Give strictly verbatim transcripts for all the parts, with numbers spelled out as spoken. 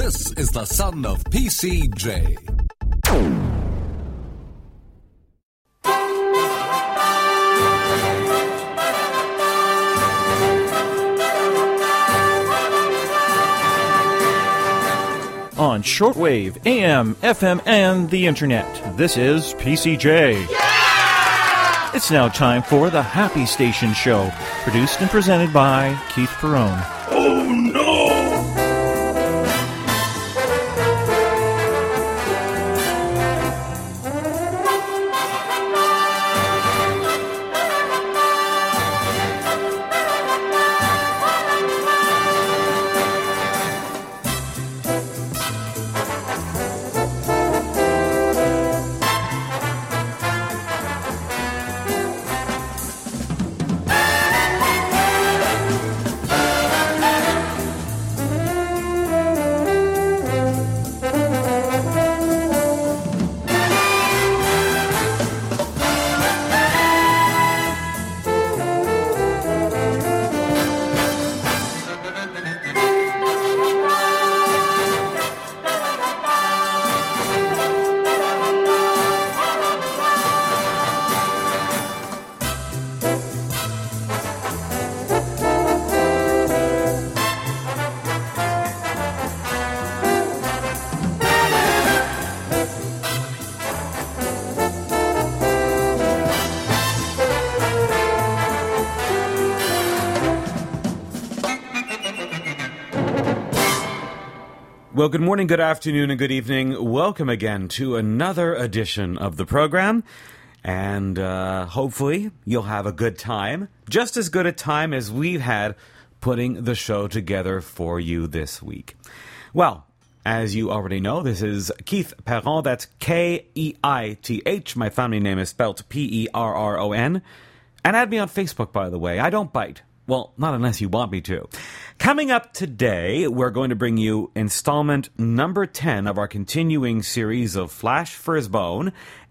This is the son of P C J. On shortwave, A M, F M, and the internet, this is P C J. Yeah! It's now time for the Happy Station Show, produced and presented by Keith Perrone. Oh no! Well, good morning, good afternoon, and good evening. Welcome again to another edition of the program. And uh, hopefully you'll have a good time. Just as good a time as we've had putting the show together for you this week. Well, as you already know, this is Keith Perron. That's K E I T H. My family name is spelled P E R R O N. And add me on Facebook, by the way. I don't bite. Well, not unless you want me to. Coming up today, we're going to bring you installment number ten of our continuing series of Flash Frisbone,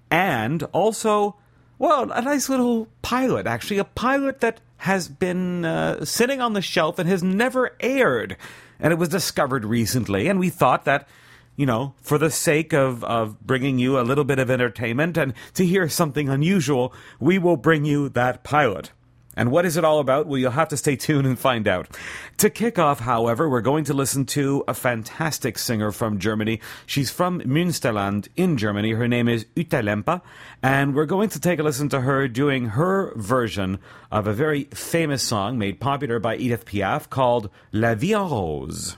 and also, well, a nice little pilot, actually, a pilot that has been uh, sitting on the shelf and has never aired. And it was discovered recently, and we thought that, you know, for the sake of, of bringing you a little bit of entertainment and to hear something unusual, we will bring you that pilot. And what is it all about? Well, you'll have to stay tuned and find out. To kick off, however, we're going to listen to a fantastic singer from Germany. She's from Münsterland in Germany. Her name is Ute Lemper. And we're going to take a listen to her doing her version of a very famous song made popular by Edith Piaf called La Vie en Rose.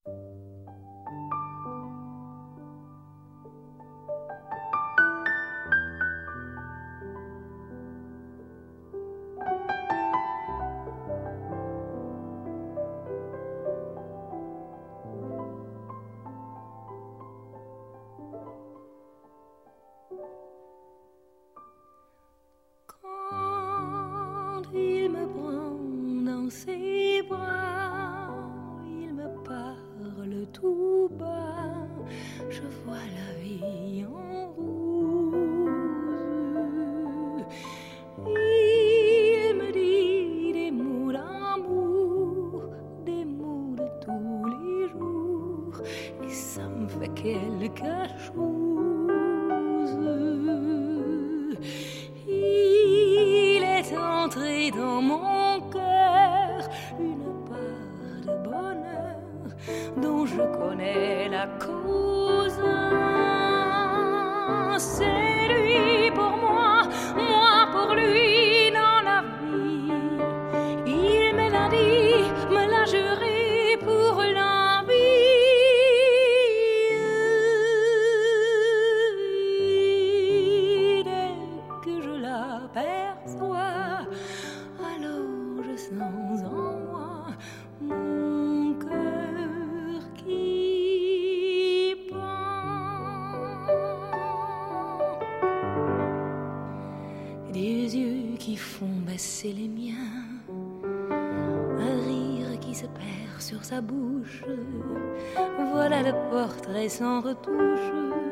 Voilà le portrait sans retouche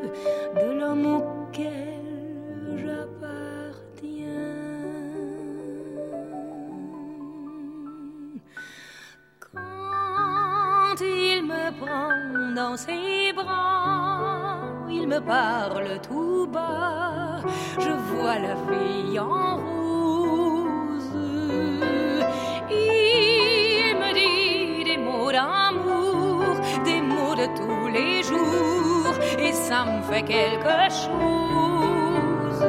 de l'homme auquel j'appartiens. Quand il il me prend dans ses bras, il me parle tout bas, je vois la vie en rose. Il me dit des mots d'amour, des mots de tous les jours, et ça me fait quelque chose.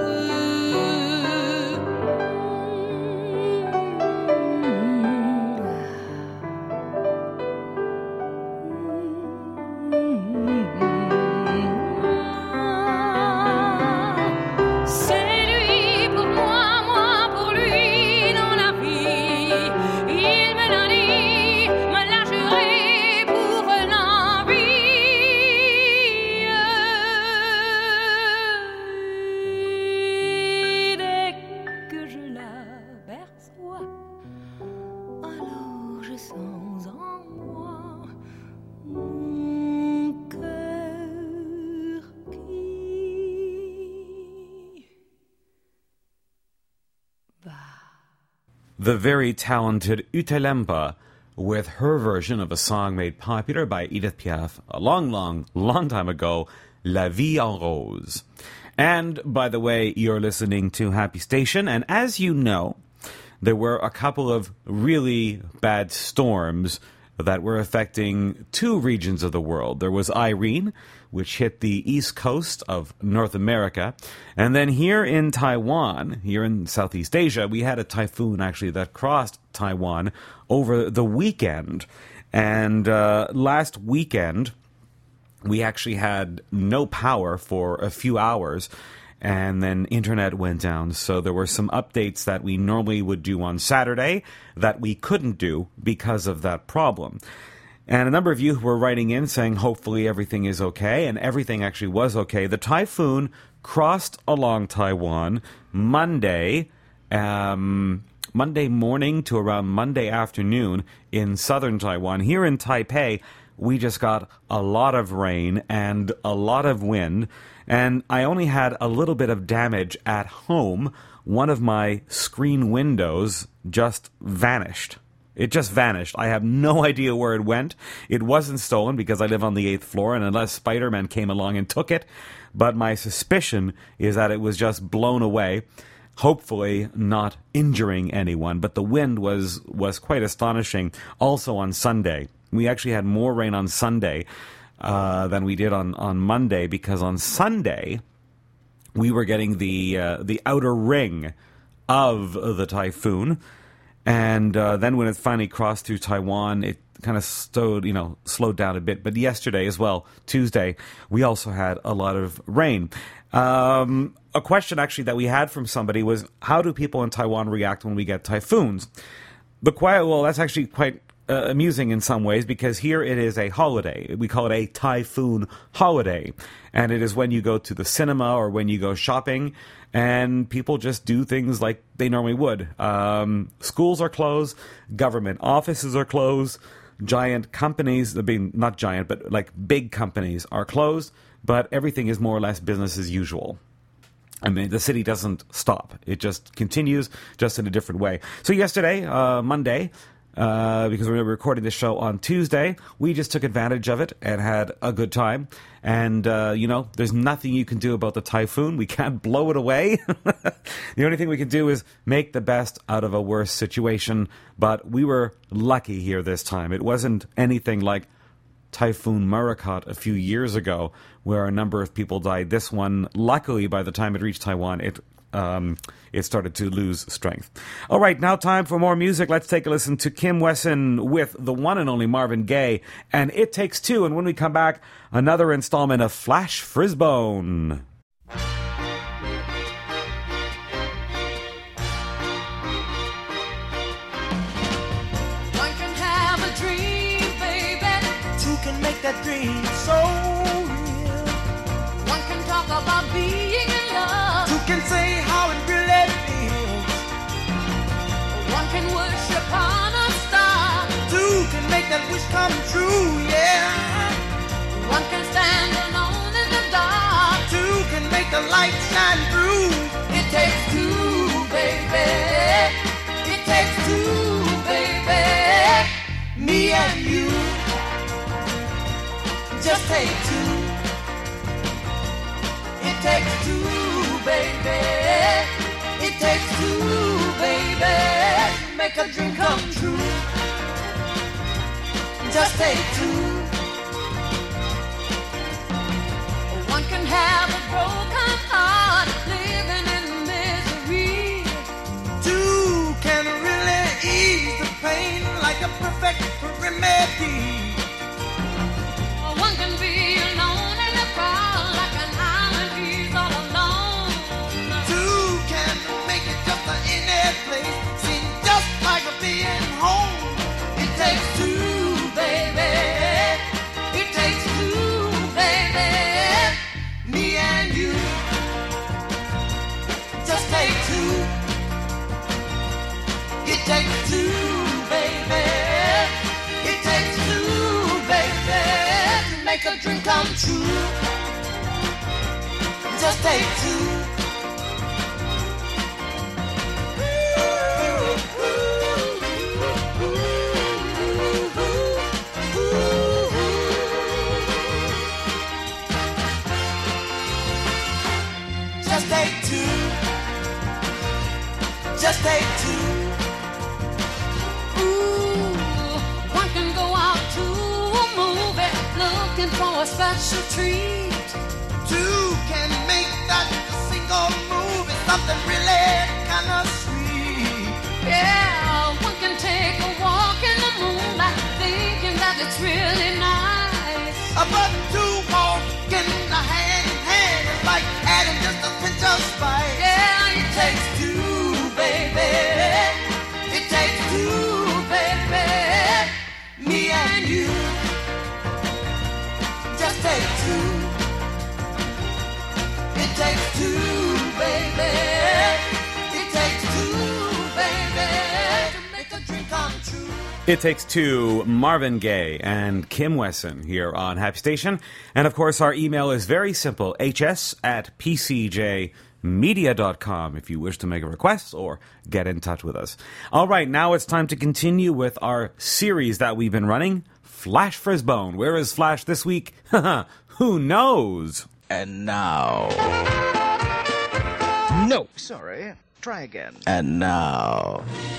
The very talented Utelempa with her version of a song made popular by Edith Piaf a long, long, long time ago, La Vie en Rose. And, by the way, you're listening to Happy Station, and as you know, there were a couple of really bad storms that were affecting two regions of the world. There was Irene, which hit the east coast of North America. And then here in Taiwan, here in Southeast Asia, we had a typhoon actually that crossed Taiwan over the weekend. And uh, last weekend, we actually had no power for a few hours. And then internet went down. So there were some updates that we normally would do on Saturday that we couldn't do because of that problem. And a number of you were writing in saying hopefully everything is okay, and everything actually was okay. The typhoon crossed along Taiwan Monday, um, Monday morning to around Monday afternoon in southern Taiwan. Here in Taipei, we just got a lot of rain and a lot of wind, and I only had a little bit of damage at home. One of my screen windows just vanished. It just vanished. I have no idea where it went. It wasn't stolen because I live on the eighth floor, and unless Spider-Man came along and took it. But my suspicion is that it was just blown away, hopefully not injuring anyone. But the wind was, was quite astonishing. Also on Sunday. We actually had more rain on Sunday uh, than we did on, on Monday, because on Sunday we were getting the uh, the outer ring of the typhoon. And uh, then when it finally crossed through Taiwan, it kind of stowed, you know, slowed down a bit. But yesterday as well, Tuesday, we also had a lot of rain. Um, a question actually that we had from somebody was, how do people in Taiwan react when we get typhoons? The quiet, well, that's actually quite uh, amusing in some ways, because here it is a holiday. We call it a typhoon holiday. And it is when you go to the cinema or when you go shopping, and people just do things like they normally would. Um, schools are closed, government offices are closed, giant companies, I mean, not giant, but like big companies are closed, but everything is more or less business as usual. I mean, the city doesn't stop. It just continues, just in a different way. So yesterday, uh, Monday, Uh, because we were recording this show on Tuesday, we just took advantage of it and had a good time. And, uh, you know, there's nothing you can do about the typhoon. We can't blow it away. The only thing we can do is make the best out of a worse situation. But we were lucky here this time. It wasn't anything like Typhoon Morakot a few years ago, where a number of people died. This one, luckily, by the time it reached Taiwan, it Um, it started to lose strength. All right, now time for more music. Let's take a listen to Kim Wesson with the one and only Marvin Gaye and It Takes Two. And when we come back, another installment of Flash Frisbone. One can have a dream, baby. Two can make that dream so real. One can talk about being in love. Two can say how it really feels. One can worship on a star. Two can make that wish come true, yeah. One can stand alone in the dark. Two can make the light shine through. It takes two, baby. It takes two, baby. Me and you. Just take two. It takes two, baby. It takes two, baby. Make a dream come true. Just take two. One can have a broken heart, living in misery. Two can really ease the pain like a perfect remedy. One can be alone in a crowd like an island, he's all alone. Two can make it just in a place, seem just like being home. It takes two, baby. It takes two, baby. Me and you. Just take two. It takes two, baby. It takes two, baby. To make a dream come true. Just take two. Just take two. Just take two. Ooh, one can go out to a movie looking for a special treat. Two can make that single move. It's something really kind of sweet. Yeah, one can take a walk in the moonlight thinking that it's really nice. But two walking hand in hand is like adding just a pinch of spice. Yeah, It takes two, baby. It takes two, baby. Me and you. Just take two. It takes two, baby. It takes two, baby. To make a dream come true. It Takes Two, Marvin Gaye and Kim Wesson here on Happy Station. And of course, our email is very simple, hs at pcjmedia dot com if you wish to make a request or get in touch with us. All right, now it's time to continue with our series that we've been running, Flash Frisbone. Where is Flash this week? Who knows? And now. No, sorry. Try again. And now.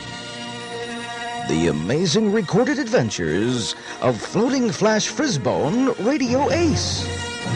The amazing recorded adventures of Floating Flash Frisbone, Radio Ace.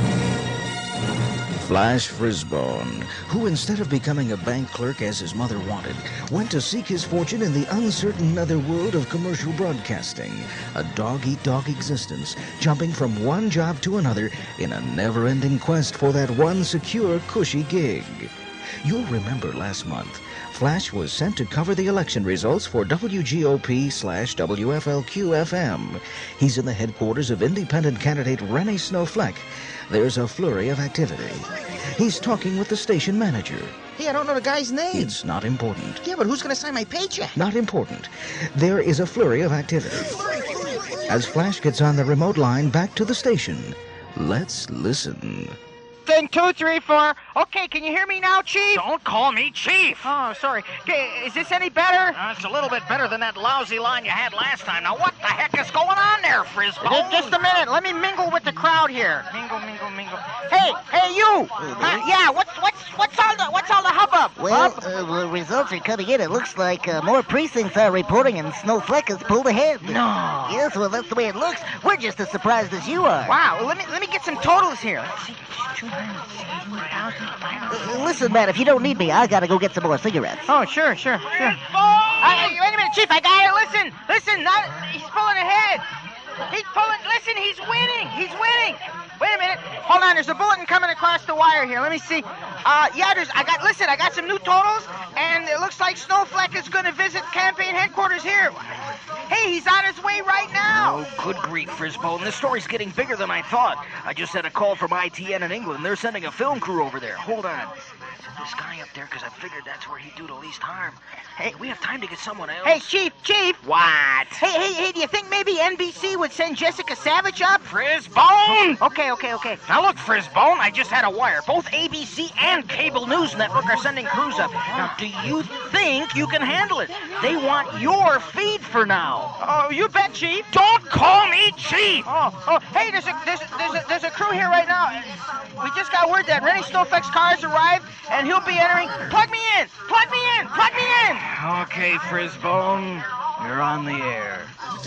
Flash Frisbone, who instead of becoming a bank clerk as his mother wanted, went to seek his fortune in the uncertain netherworld of commercial broadcasting, a dog-eat-dog existence, jumping from one job to another in a never-ending quest for that one secure, cushy gig. You'll remember last month, Flash was sent to cover the election results for W G O P slash W F L Q F M. He's in the headquarters of independent candidate Rennie Snowfleck. There's a flurry of activity. He's talking with the station manager. Hey, I don't know the guy's name. It's not important. Yeah, but who's going to sign my paycheck? Not important. There is a flurry of activity. As Flash gets on the remote line back to the station, let's listen. Thing two, three, four. Okay, can you hear me now, Chief? Don't call me Chief. Oh, sorry. Okay, is this any better? Uh, it's a little bit better than that lousy line you had last time. Now, what the heck is going on there, Frisbone? Just a minute. Let me mingle with the crowd here. Mingle, mingle, mingle. Hey, hey, you. Uh, yeah. What's what's what's all the what's all the hubbub? Well, Hub? uh, well, results are coming in. It looks like uh, more precincts are reporting and Snowfleck has pulled ahead. No. Yes, well, that's the way it looks. We're just as surprised as you are. Wow. Well, let me let me get some totals here. Let's see. Uh, listen, man, if you don't need me, I gotta go get some more cigarettes. Oh, sure, sure, sure. Uh, wait a minute, Chief. I got it. Listen, listen. Not, he's pulling ahead. He's pulling. Listen, he's winning. He's winning. Wait a minute. Hold on. There's a bulletin coming across the wire here. Let me see. Uh, yeah, there's. I got. Listen, I got some new totals, and it looks like Snowfleck is going to visit campaign headquarters here. Hey, he's on his way right now. Oh, good grief, Frisbone. This story's getting bigger than I thought. I just had a call from I T N in England. They're sending a film crew over there. Hold on. This guy up there, because I figured that's where he'd do the least harm. Hey, we have time to get someone else. Hey, Chief, Chief. What? Hey, hey, hey, do you think maybe N B C would send Jessica Savage up? Frisbone! Okay, okay, okay. Now look, Frisbone, I just had a wire. Both A B C and Cable News Network are sending crews up. Now, do you think you can handle it? They want your feed for now. Oh, you bet, Chief. Don't call me Chief! Oh, oh, hey, there's a there's a, there's a, there's a crew here right now. We just got word that Rennie Snowflake's car has arrived, and he'll be entering. Plug me in! Plug me in! Plug me in! Okay, Frizzbone, you're on the air.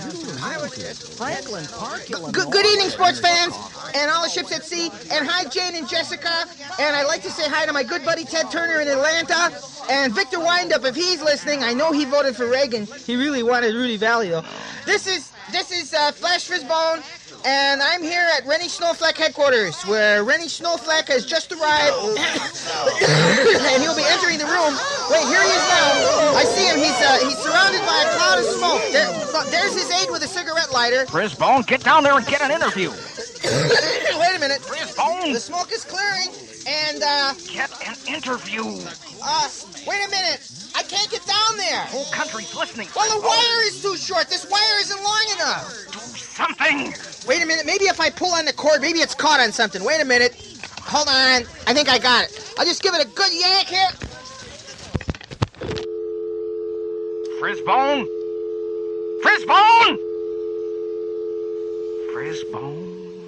Good, good evening, sports fans, and all the ships at sea, and hi, Jane and Jessica, and I'd like to say hi to my good buddy Ted Turner in Atlanta, and Victor Windup, if he's listening. I know he voted for Reagan. He really wanted Rudy Valley, though. This is, this is uh, Flash Frizzbone, and I'm here at Rennie Snowflake headquarters, where Rennie Snowflake has just arrived, and he'll be entering the room. Wait, here he is now. I see him. He's uh, he's surrounded by a cloud of smoke. There, there's his aide with a cigarette lighter. Frizzbone, get down there and get an interview. Wait a minute. Frizzbone! The smoke is clearing, and, uh... Get an interview. Uh, wait a minute. I can't get down there. The whole country's listening. Well, the wire is too short. This wire isn't long enough. Do something. Wait a minute. Maybe if I pull on the cord, maybe it's caught on something. Wait a minute. Hold on. I think I got it. I'll just give it a good yank here. Frizzbone? Frizzbone? Frizzbone?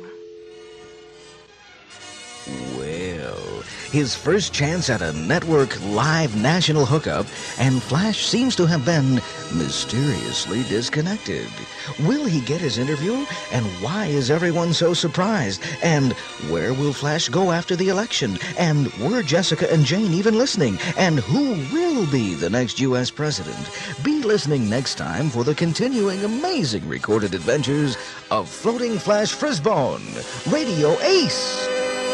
Well, his first chance at a network live national hookup, and Flash seems to have been mysteriously disconnected. Will he get his interview? And why is everyone so surprised? And where will Flash go after the election? And were Jessica and Jane even listening? And who will be the next U S president? Be listening next time for the continuing amazing recorded adventures of Floating Flash Frizzbone, Radio Ace.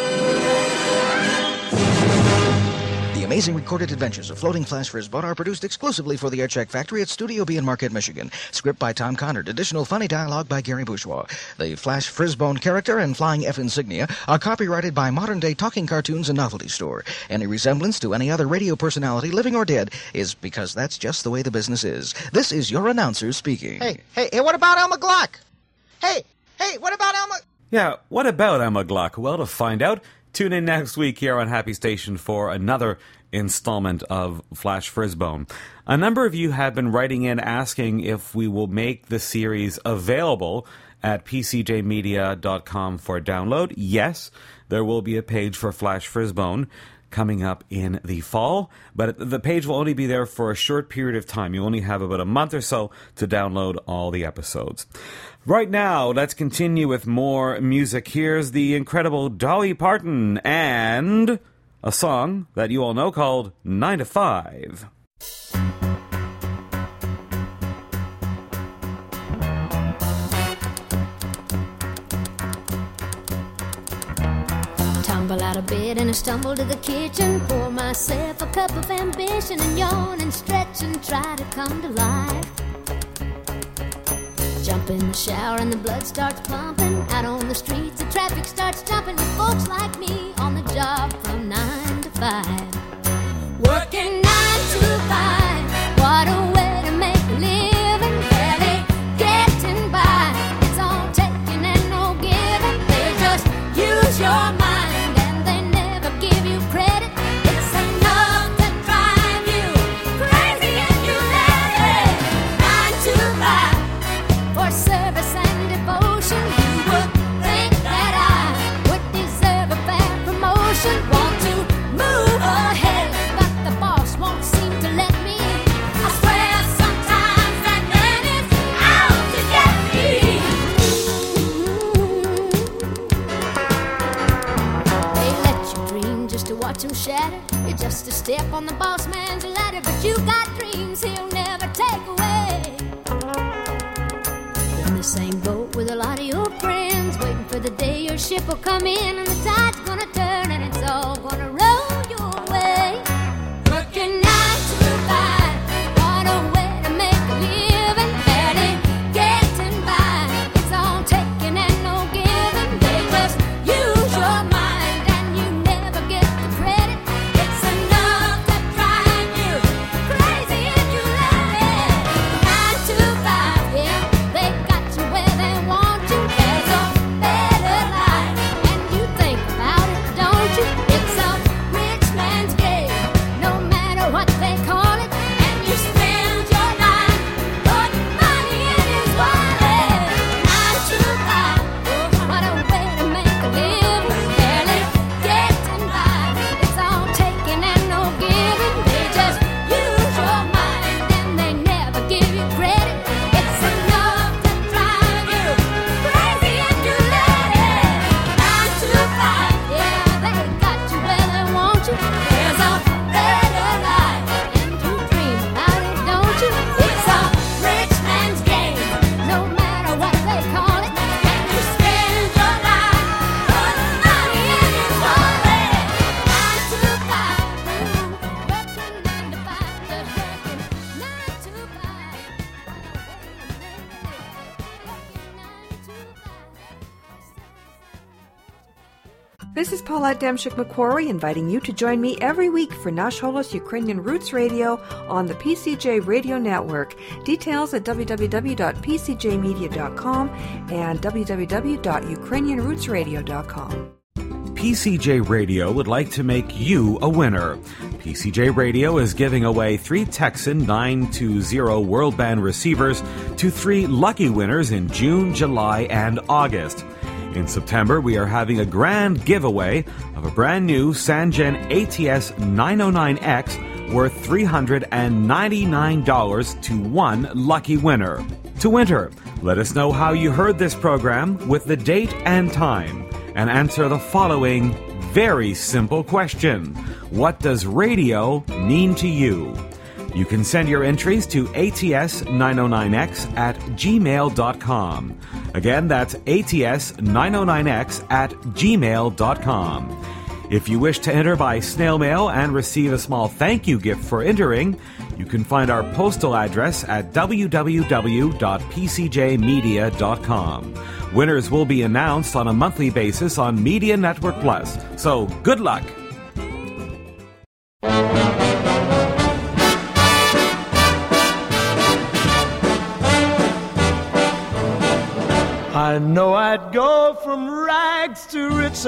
The amazing recorded adventures of Floating Flash Frizzbone are produced exclusively for the Aircheck Factory at Studio B in Marquette, Michigan. Script by Tom Connard. Additional funny dialogue by Gary Bourgeois. The Flash Frizzbone character and flying F insignia are copyrighted by Modern Day Talking Cartoons and Novelty Store. Any resemblance to any other radio personality, living or dead, is because that's just the way the business is. This is your announcer speaking. Hey, hey, hey, what about Elma Glock? Hey, hey, what about Elma... Yeah, what about Emma Gluck? Well, to find out, tune in next week here on Happy Station for another installment of Flash Frizzbone. A number of you have been writing in asking if we will make the series available at p c j media dot com for download. Yes, there will be a page for Flash Frizzbone coming up in the fall, but the page will only be there for a short period of time. You only have about a month or so to download all the episodes. Right now, let's continue with more music. Here's the incredible Dolly Parton and a song that you all know called nine to five. Tumble out of bed and I stumble to the kitchen, pour myself a cup of ambition and yawn and stretch and try to come to life. Jump in the shower and the blood starts pumping. Out on the streets the traffic starts jumping with folks like me on the job from nine to five. Working nine to five, what a way to make a living. Barely getting by, it's all taking and no giving. They just use your mind and they never give you credit. It's enough to drive you crazy if you let it. Nine to five, for service and devotion, you would think that I would deserve a fair promotion. Want to move ahead, but the boss won't seem to let me. I swear sometimes that man is out to get me. They let you dream just to watch him shatter. You're just a step on the boss man's ladder, but you got dreams he'll never take away. In the same boat with a lot of your friends, waiting for the day your ship will come in and the tide's gonna turn and it's all gonna roll your way. Working nine to five, what a way to make a living. Barely getting by, it's all taking and no giving. They just use your mind and you never get the credit. It's enough to drive you crazy if you let it. Nine to five, yeah, they got you where they want you. There's a better life, and you think about it, don't you? It's a This is Paulette Demchik-McQuarrie inviting you to join me every week for Nash Holos Ukrainian Roots Radio on the P C J Radio Network. Details at w w w dot p c j media dot com and w w w dot ukrainian roots radio dot com. P C J Radio would like to make you a winner. P C J Radio is giving away three Texan nine two zero World Band receivers to three lucky winners in June, July, and August. In September, we are having a grand giveaway of a brand new Sangen A T S nine oh nine X worth three hundred ninety-nine dollars to one lucky winner. To enter, let us know how you heard this program with the date and time, and answer the following very simple question. What does radio mean to you? You can send your entries to A T S nine oh nine X at gmail dot com. Again, that's A T S nine oh nine X at gmail dot com. If you wish to enter by snail mail and receive a small thank you gift for entering, you can find our postal address at w w w dot p c j media dot com. Winners will be announced on a monthly basis on Media Network Plus. So, good luck! I know I'd go from rags to riches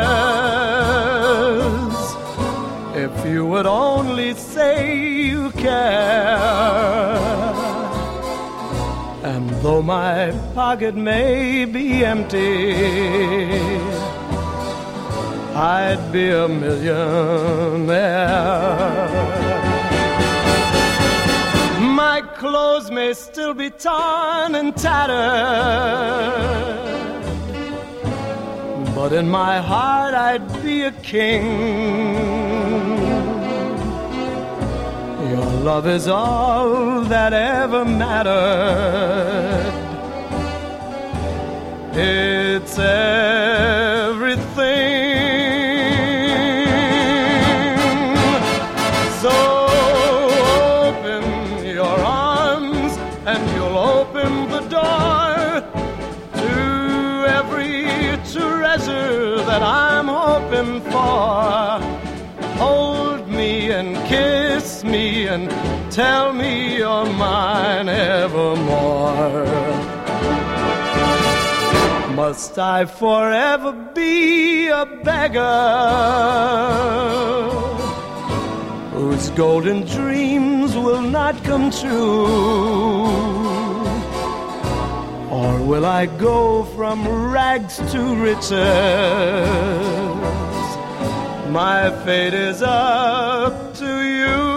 if you would only say you care. And though my pocket may be empty, I'd be a millionaire. My clothes may still be torn and tattered, but in my heart I'd be a king. Your love is all that ever mattered. It's everything. So that I'm hoping for. Hold me and kiss me and tell me you're mine evermore. Must I forever be a beggar whose golden dreams will not come true? Or will I go from rags to riches? My fate is up to you.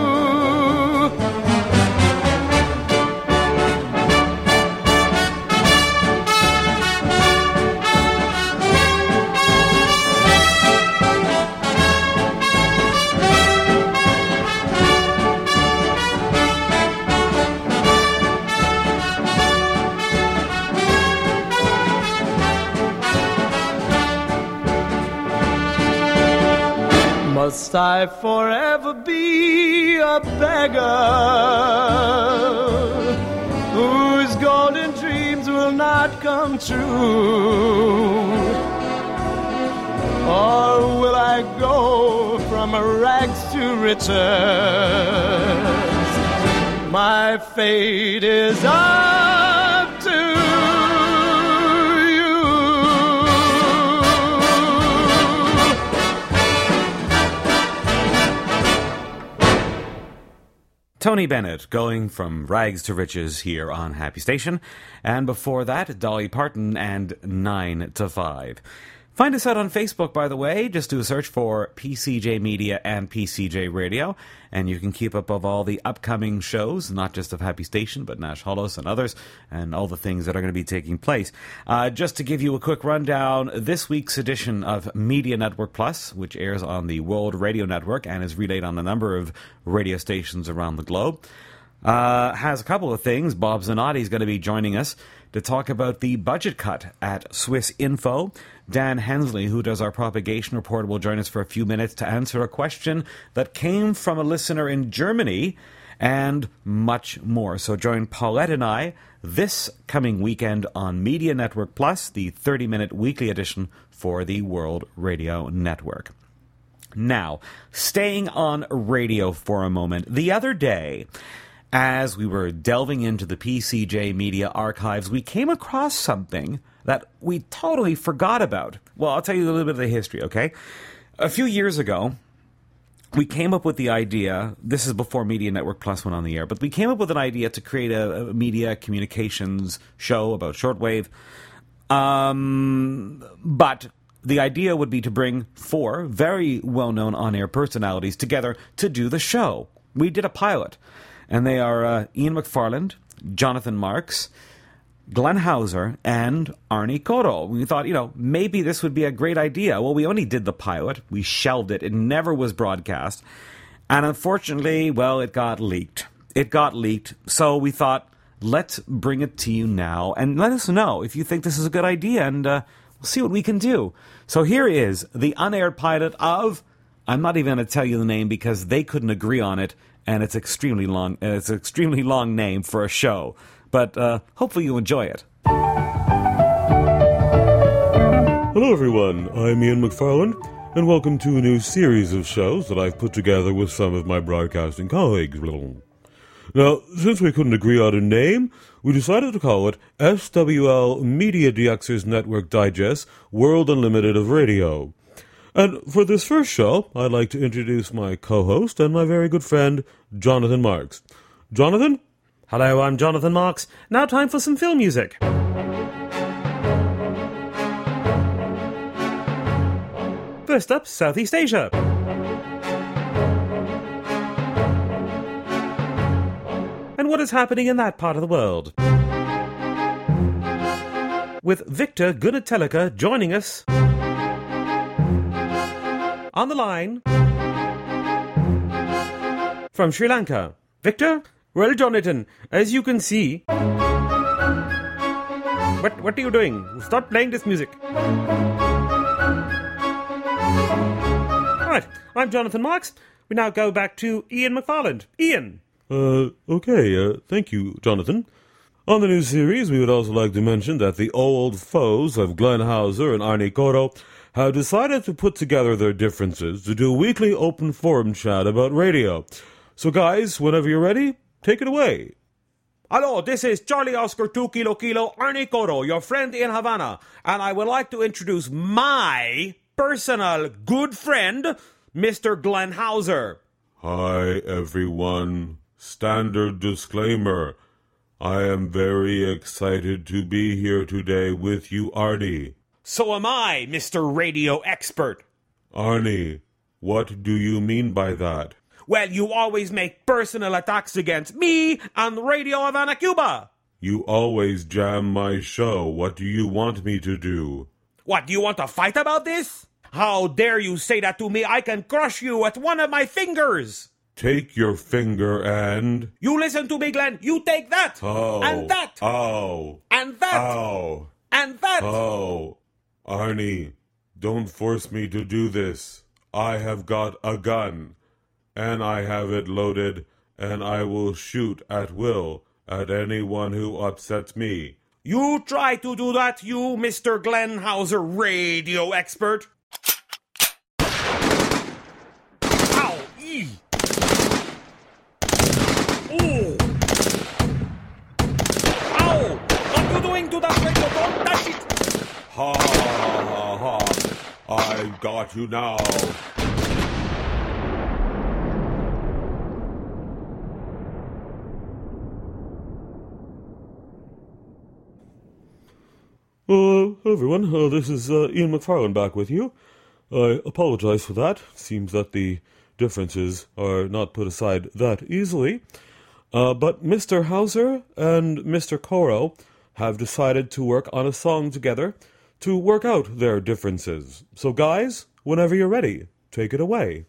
Must I forever be a beggar whose golden dreams will not come true? Or will I go from rags to riches? My fate is up to you. Tony Bennett, going from rags to riches here on Happy Station. And before that, Dolly Parton and nine to five. Find us out on Facebook, by the way. Just do a search for P C J Media and P C J Radio, and you can keep up with all the upcoming shows, not just of Happy Station, but Nash Holos and others, and all the things that are going to be taking place. Uh, just to give you a quick rundown, this week's edition of Media Network Plus, which airs on the World Radio Network and is relayed on a number of radio stations around the globe, uh, has a couple of things. Bob Zanotti is going to be joining us to talk about the budget cut at Swiss Info. Dan Hensley, who does our propagation report, will join us for a few minutes to answer a question that came from a listener in Germany and much more. So join Paulette and I this coming weekend on Media Network Plus, the thirty-minute weekly edition for the World Radio Network. Now, staying on radio for a moment, the other day, as we were delving into the P C J Media archives, we came across something that we totally forgot about. Well, I'll tell you a little bit of the history, okay? A few years ago, we came up with the idea, this is before Media Network Plus went on the air, but we came up with an idea to create a, a media communications show about shortwave. Um, but the idea would be to bring four very well-known on-air personalities together to do the show. We did a pilot, and they are uh, Ian McFarland, Jonathan Marks, Glenn Hauser, and Arnie Coro. We thought, you know, maybe this would be a great idea. Well, we only did the pilot. We shelved it. It never was broadcast. And unfortunately, well, it got leaked. It got leaked. So we thought, let's bring it to you now. And let us know if you think this is a good idea. And uh, we'll see what we can do. So here is the unaired pilot of, I'm not even going to tell you the name because they couldn't agree on it. And it's extremely long. It's an extremely long name for a show. But uh, hopefully you enjoy it. Hello everyone, I'm Ian McFarland, and welcome to a new series of shows that I've put together with some of my broadcasting colleagues. Now, since we couldn't agree on a name, we decided to call it S W L Media D Xers Network Digest World Unlimited of Radio. And for this first show, I'd like to introduce my co-host and my very good friend, Jonathan Marks. Jonathan? Hello, I'm Jonathan Marks. Now time for some film music. First up, Southeast Asia. And what is happening in that part of the world? With Victor Gunatelika joining us on the line from Sri Lanka. Victor? Well, Jonathan, as you can see... What, what are you doing? Stop playing this music. Right, I'm Jonathan Marks. We now go back to Ian McFarland. Ian. Uh, okay, uh, thank you, Jonathan. On the new series, we would also like to mention that the old foes of Glenn Hauser and Arnie Coro have decided to put together their differences to do a weekly open forum chat about radio. So guys, whenever you're ready, take it away. Hello, this is Charlie Oscar two Kilo Kilo Arnie Coro, your friend in Havana, and I would like to introduce my personal good friend, Mister Glenn Hauser. Hi, everyone. Standard disclaimer. I am very excited to be here today with you, Arnie. So am I, Mister Radio Expert. Arnie, what do you mean by that? Well, you always make personal attacks against me on Radio Havana, Cuba. You always jam my show. What do you want me to do? What, do you want to fight about this? How dare you say that to me? I can crush you with one of my fingers. Take your finger and... You listen to me, Glenn. You take that. Oh. And that. Oh. And that. Oh. And that. Oh. Arnie, don't force me to do this. I have got a gun. And I have it loaded, and I will shoot at will at anyone who upsets me. You try to do that, you Mister Glenn Hauser Radio Expert. Ow! Ee! Ooh! Ow! What are you doing to that radio? Don't touch it! Ha ha ha ha! I got you now. Uh, everyone, uh, this is uh, Ian McFarland back with you. I apologize for that. Seems that the differences are not put aside that easily. Uh, but Mister Hauser and Mister Coro have decided to work on a song together to work out their differences. So guys, whenever you're ready, take it away.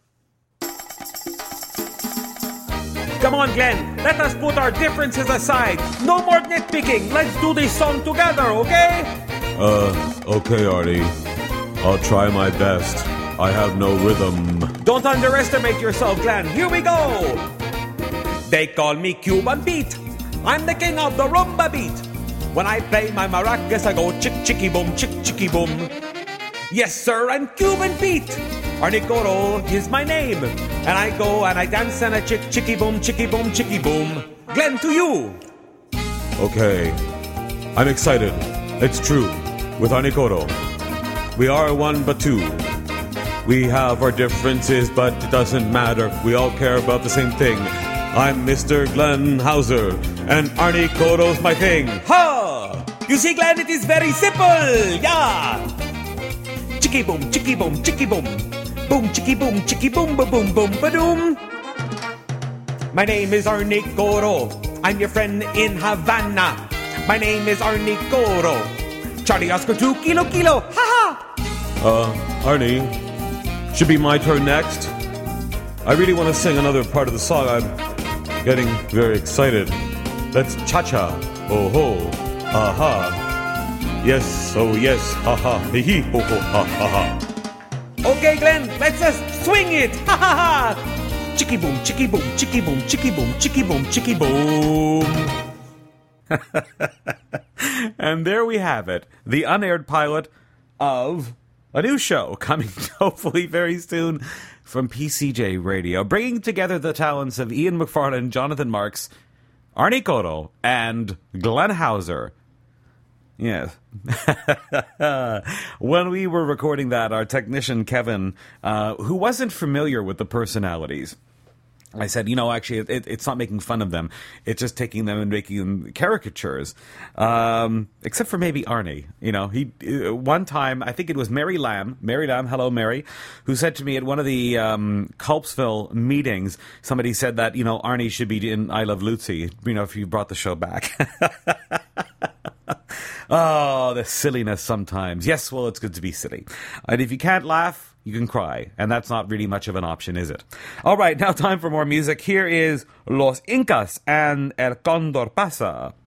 Come on, Glenn. Let us put our differences aside. No more nitpicking. Let's do this song together, okay? Uh, okay, Arnie. I'll try my best. I have no rhythm. Don't underestimate yourself, Glenn. Here we go. They call me Cuban Pete. I'm the king of the rumba beat. When I play my maracas, I go chick chicky boom, chick chicky boom. Yes, sir, I'm Cuban Pete. Arnie Coro is my name. And I go and I dance and I chick chicky boom, chicky boom, chicky boom. Glenn, to you. Okay, I'm excited. It's true. With Arnie Coro, we are one but two. We have our differences, but it doesn't matter. We all care about the same thing. I'm Mister Glenn Hauser, and Arnie Coro's my thing. Ha! You see, Glenn, it is very simple. Yeah. Chicky boom, chicky boom, chicky boom. Boom, chicky boom, chicky boom, ba boom, boom, ba doom. My name is Arnie Coro. I'm your friend in Havana. My name is Arnie Coro. Charlie Oscar two kilo kilo. Ha ha! Uh, Arnie, should be my turn next. I really want to sing another part of the song. I'm getting very excited. Let's cha-cha. Oh ho. Aha. Yes, oh yes. Ha ha. Hee hee. Ho ho. Ha ha ha. Okay, Glenn, let's just swing it. Ha ha ha. Chicky boom, chicky boom, chicky boom, chicky boom, chicky boom, chicky boom. And there we have it. The unaired pilot of a new show coming hopefully very soon from P C J Radio, bringing together the talents of Ian McFarlane, Jonathan Marks, Arnie Coro, and Glenn Hauser. Yes. When we were recording that, our technician, Kevin, uh, who wasn't familiar with the personalities, I said, you know, actually, it, it's not making fun of them. It's just taking them and making them caricatures. Um, except for maybe Arnie. You know, he uh, one time, I think it was Mary Lamb, Mary Lamb, hello, Mary, who said to me at one of the um, Culpsville meetings, somebody said that, you know, Arnie should be in I Love Lucy, you know, if you brought the show back. Oh, the silliness sometimes. Yes, well, it's good to be silly. And if you can't laugh, you can cry. And that's not really much of an option, is it? All right, now time for more music. Here is Los Incas and El Condor Pasa.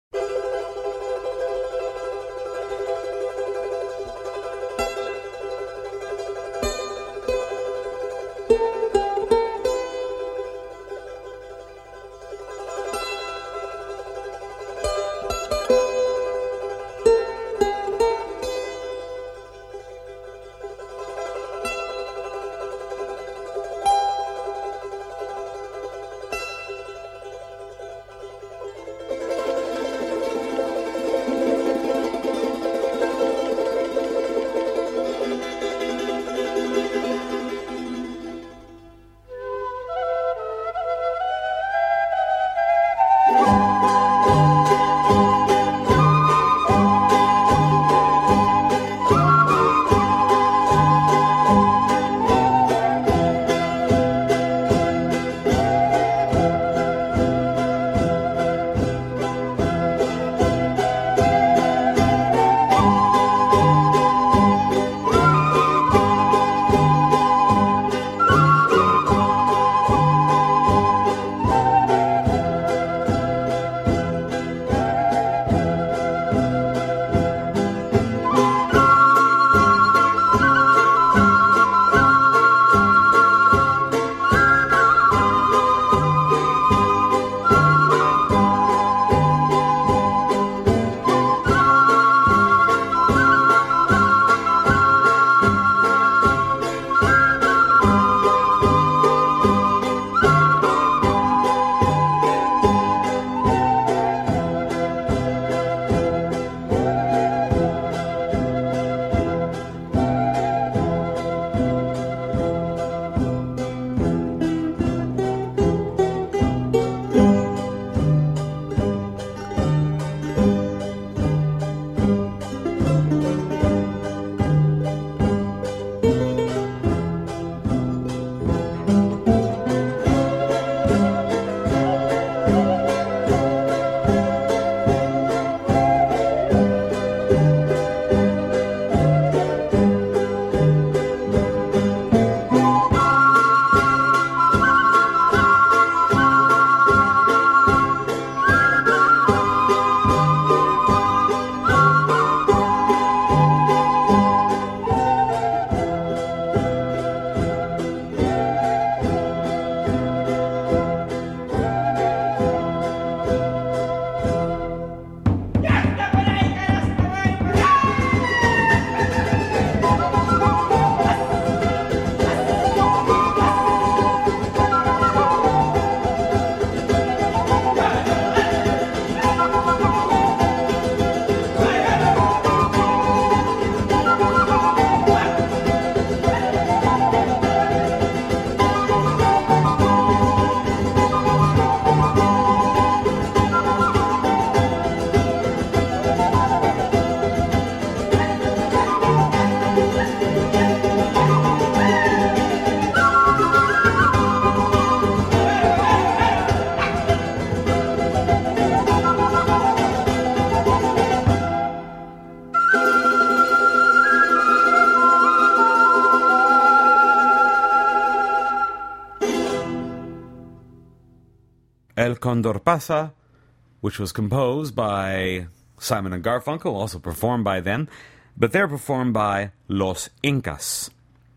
El Condor Pasa, which was composed by Simon and Garfunkel, also performed by them, but they're performed by Los Incas.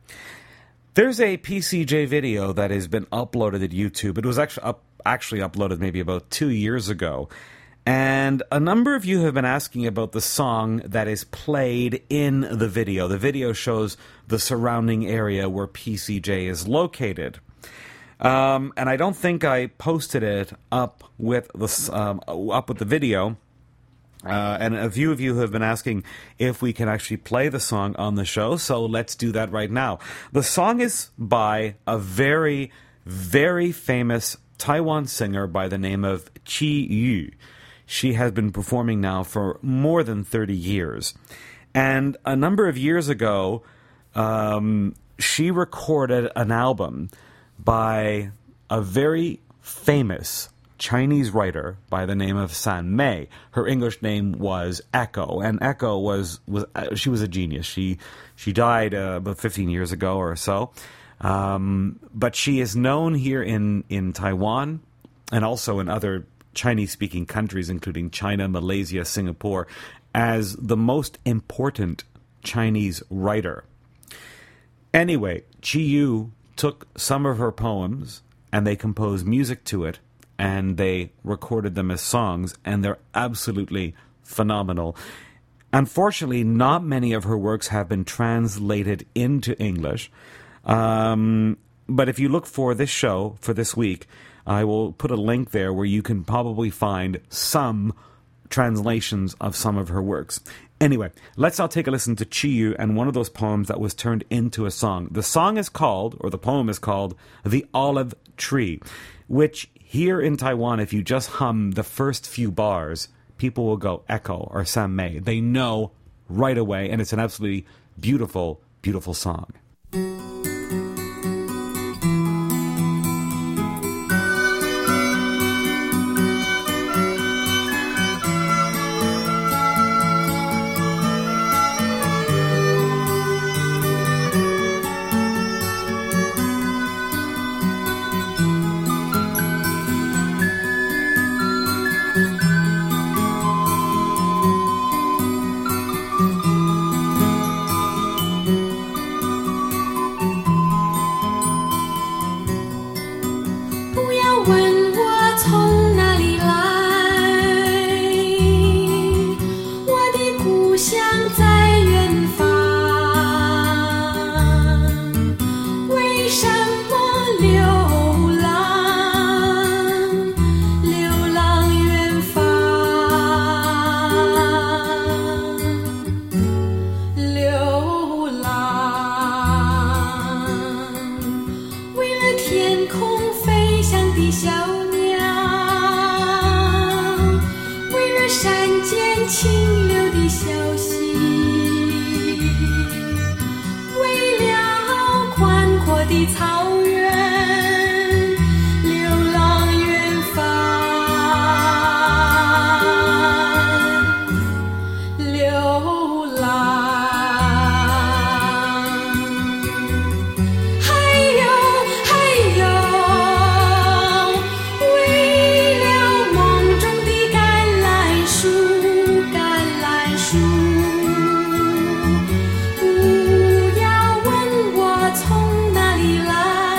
There's a P C J video that has been uploaded at YouTube. It was actually up, actually uploaded maybe about two years ago. And a number of you have been asking about the song that is played in the video. The video shows the surrounding area where P C J is located. Um, and I don't think I posted it up with the um, up with the video. Uh, and a few of you have been asking if we can actually play the song on the show, so let's do that right now. The song is by a very, very famous Taiwan singer by the name of Chi Yu. She has been performing now for more than thirty years. And a number of years ago, um, she recorded an album by a very famous Chinese writer by the name of San Mei. Her English name was Echo, and Echo was was uh, she was a genius. She she died uh, about fifteen years ago or so, um, but she is known here in in Taiwan and also in other Chinese-speaking countries, including China, Malaysia, Singapore, as the most important Chinese writer. Anyway, Chi Yu took some of her poems and they composed music to it and they recorded them as songs, and they're absolutely phenomenal. Unfortunately, not many of her works have been translated into English, um, but if you look for this show for this week, I will put a link there where you can probably find some translations of some of her works. Anyway, let's now take a listen to Chi Yu and one of those poems that was turned into a song. The song is called, or the poem is called, The Olive Tree, which here in Taiwan, if you just hum the first few bars, people will go Echo or San Mei. They know right away, and it's an absolutely beautiful, beautiful song. From哪里来？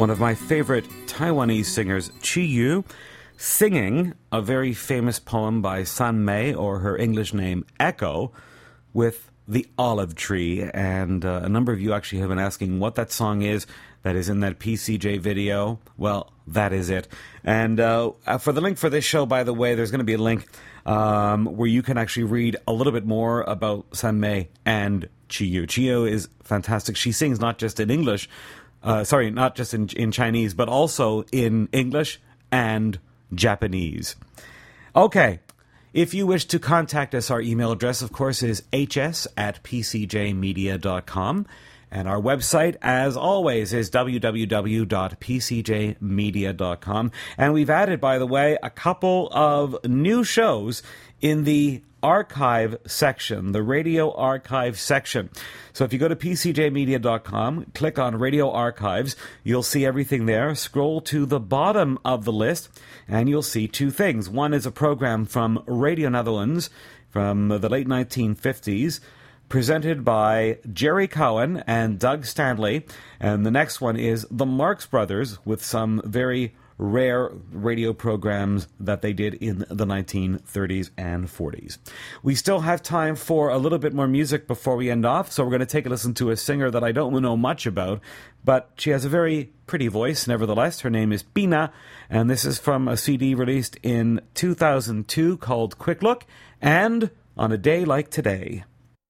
one of my favorite Taiwanese singers, Chi Yu, singing a very famous poem by San Mei, or her English name, Echo, with the olive tree. And uh, a number of you actually have been asking what that song is that is in that P C J video. Well, that is it. And uh, for the link for this show, by the way, there's going to be a link um, where you can actually read a little bit more about San Mei and Chi Yu. Chi Yu is fantastic. She sings not just in English, uh, sorry, not just in, in Chinese, but also in English and Japanese. Okay. If you wish to contact us, our email address, of course, is h s at p c j media dot com. And our website, as always, is w w w dot p c j media dot com. And we've added, by the way, a couple of new shows in the archive section, the radio archive section. So if you go to p c j media dot com, click on Radio Archives, you'll see everything there. Scroll to the bottom of the list, and you'll see two things. One is a program from Radio Netherlands from the late nineteen fifties, presented by Jerry Cohen and Doug Stanley. And the next one is the Marx Brothers, with some very rare radio programs that they did in the nineteen thirties and forties. We still have time for a little bit more music before we end off, so we're going to take a listen to a singer that I don't know much about, but she has a very pretty voice nevertheless. Her name is Pina, and this is from a C D released in two thousand two called Quick Look, and On a Day Like Today.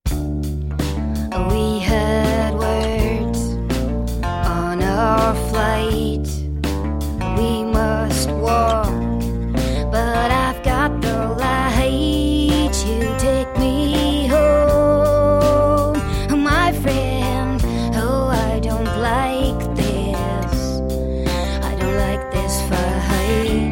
We had words on our flight. We must walk, but I've got the light. You take me home, my friend. Oh, I don't like this. I don't like this fight.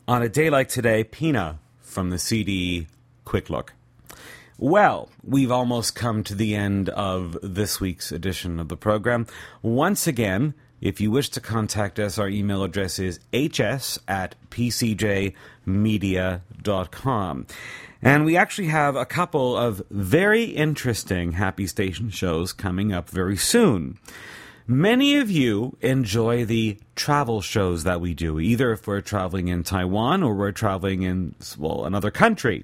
on a day like today, Pina from the C D Quick Look. Well, we've almost come to the end of this week's edition of the program. Once again, if you wish to contact us, our email address is h s at p c j media dot com. And we actually have a couple of very interesting Happy Station shows coming up very soon. Many of you enjoy the travel shows that we do, either if we're traveling in Taiwan or we're traveling in, well, another country.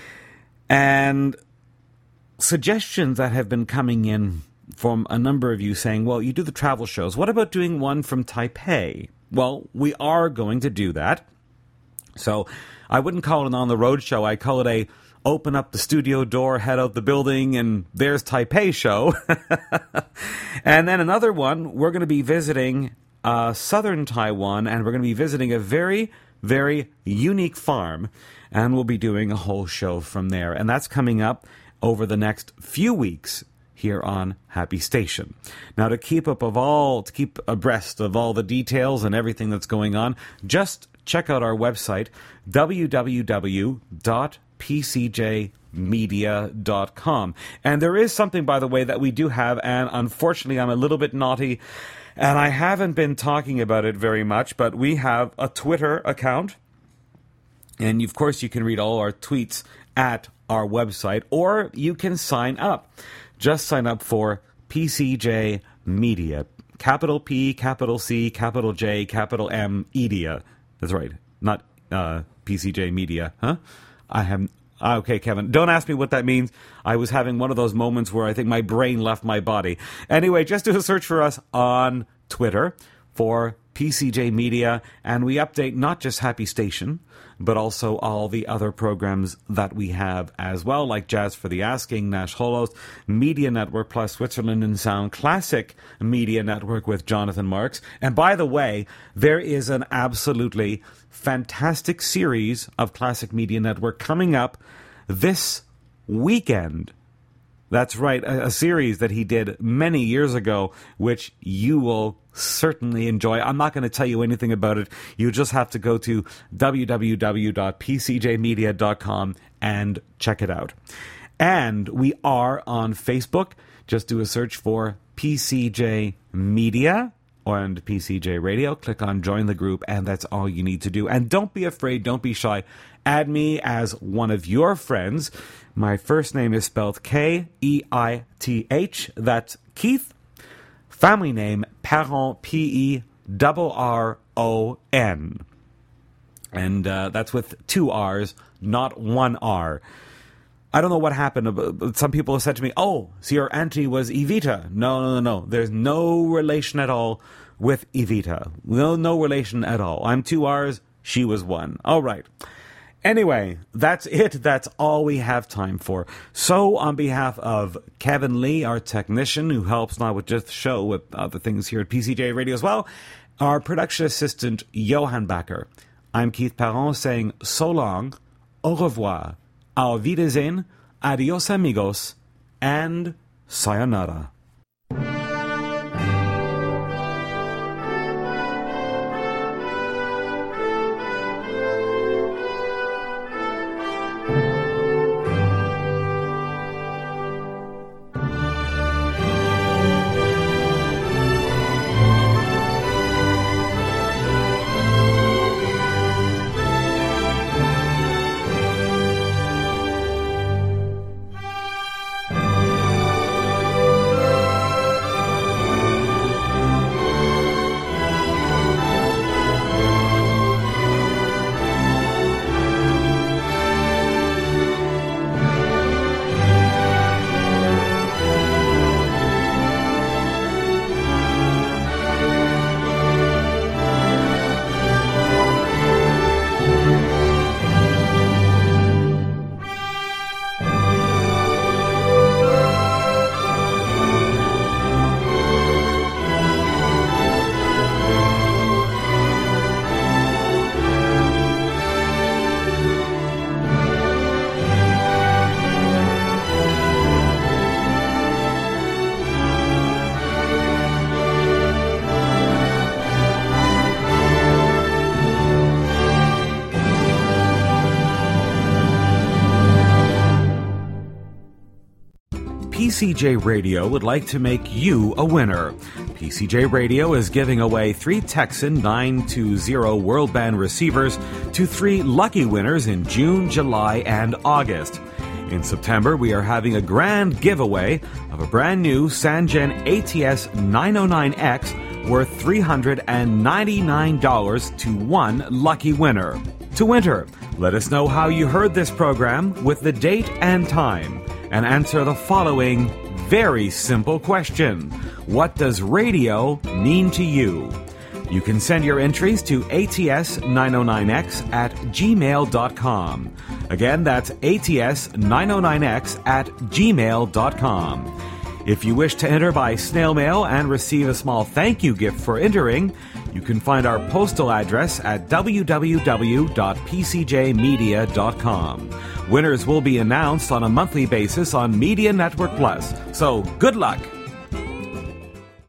And suggestions that have been coming in from a number of you saying, well, you do the travel shows. What about doing one from Taipei? Well, we are going to do that. So I wouldn't call it an on-the-road show. I call it a open up the studio door, head out the building, and there's Taipei show. And then another one, we're going to be visiting uh, southern Taiwan, and we're going to be visiting a very, very unique farm, and we'll be doing a whole show from there. And that's coming up over the next few weeks here on Happy Station. Now, to keep up of all, to keep abreast of all the details and everything that's going on, just check out our website, w w w dot p c j media dot com. And there is something, by the way, that we do have, and unfortunately I'm a little bit naughty, and I haven't been talking about it very much, but we have a Twitter account, and of course you can read all our tweets at our website, or you can sign up. Just sign up for P C J Media. Capital P, capital C, capital J, capital M, Media. That's right. Not uh, P C J Media. Huh? I have... Okay, Kevin, don't ask me what that means. I was having one of those moments where I think my brain left my body. Anyway, just do a search for us on Twitter for P C J Media, and we update not just Happy Station, but also all the other programs that we have as well, like Jazz for the Asking, Nash Holos, Media Network Plus, Switzerland in Sound, Classic Media Network with Jonathan Marks. And by the way, there is an absolutely fantastic series of Classic Media Network coming up this weekend. That's right, a, a series that he did many years ago, which you will certainly enjoy. I'm not going to tell you anything about it. You just have to go to w w w dot p c j media dot com and check it out. And we are on Facebook. Just do a search for P C J Media and P C J Radio. Click on Join the Group, and that's all you need to do. And don't be afraid, don't be shy. Add me as one of your friends. My first name is spelled K E I T H. That's Keith. Family name, Perron, P E R R O N. And uh, that's with two R's, not one R. I don't know what happened. Some people have said to me, oh, so your auntie was Evita. No, no, no, no. There's no relation at all with Evita. No, no relation at all. I'm two R's, she was one. All right. Anyway, that's it. That's all we have time for. So, on behalf of Kevin Lee, our technician, who helps not with just the show, with other things here at P C J Radio as well, our production assistant, Johan Backer, I'm Keith Perron saying so long, au revoir, auf Wiedersehen, adios amigos, and sayonara. C J Radio would like to make you a winner. P C J Radio is giving away three Texan nine two zero World Band receivers to three lucky winners in June, July, and August. In September, we are having a grand giveaway of a brand new Sangen A T S nine oh nine X worth three hundred ninety-nine dollars to one lucky winner. To enter, let us know how you heard this program with the date and time, and answer the following very simple question. What does radio mean to you? You can send your entries to A T S nine oh nine X at gmail dot com. Again, that's A T S nine oh nine X at gmail dot com. If you wish to enter by snail mail and receive a small thank you gift for entering, you can find our postal address at w w w dot p c j media dot com. Winners will be announced on a monthly basis on Media Network Plus. So, good luck!